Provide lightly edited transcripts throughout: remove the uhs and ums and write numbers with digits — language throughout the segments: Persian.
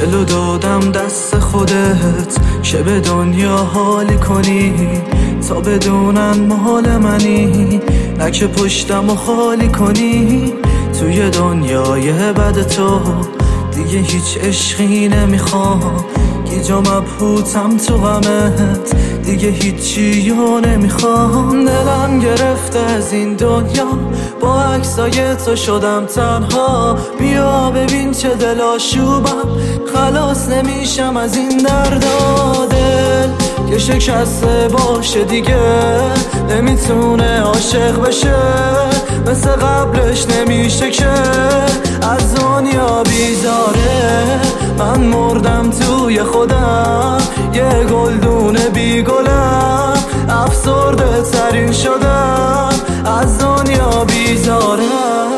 دلو دادم دست خودت که به دنیا حالی کنی، تا بدونن مال منی، نه که پشتم و خالی کنی. توی دنیای بد تو دیگه هیچ عشقی نمیخوام، گیجا مبهوتم تو غمت، دیگه هیچی رو نمیخوام. دلم گرفته از این دنیا، با عکسای تو شدم تنها. بیا ببین چه دل آشوبم، خلاص نمیشم از این دردا. دل که شکسته باشه دیگه نمیتونه عاشق بشه، مثل قبلش نمیشه که از دنیا بیزاره. من مردم توی خودم، یه گلدون بی گلم، افسرده ترین شدم، از دنیا بیزارم.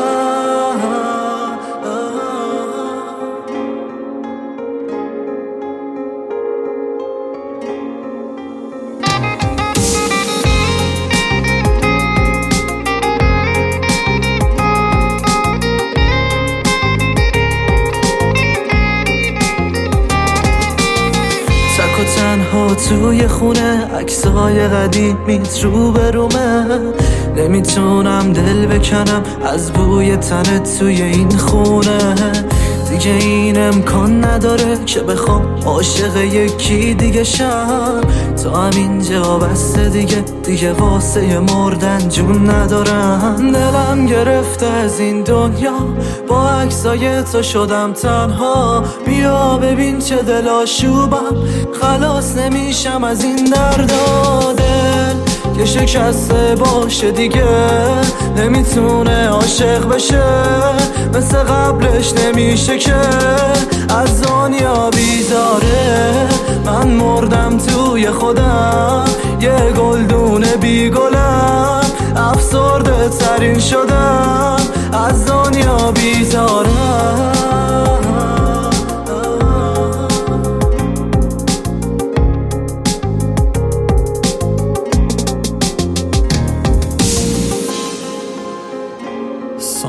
تنها توی خونه عکسای قدیمیت رو به رومه، نمیتونم دل بکنم از بوی تنت توی این خونه. دیگه این امکان نداره که بخوام عاشق یکی دیگه شم، تا همینجا بسته دیگه واسه مردن جون ندارم. دلم گرفته از این دنیا، با عکسای تو شدم تنها. بیا ببین چه دل آشوبم، خلاص نمیشم از این دردا. دل که شکسته باشه دیگه نمیتونه عاشق بشه، مثل قبلش نمیشه که از دنیا بیزاره. من مردم توی خودم، یه گلدون بی گلم، افسرده ترین شدم، از دنیا بیزارم.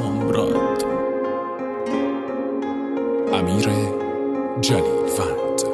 سامراد، امیر جلیفند.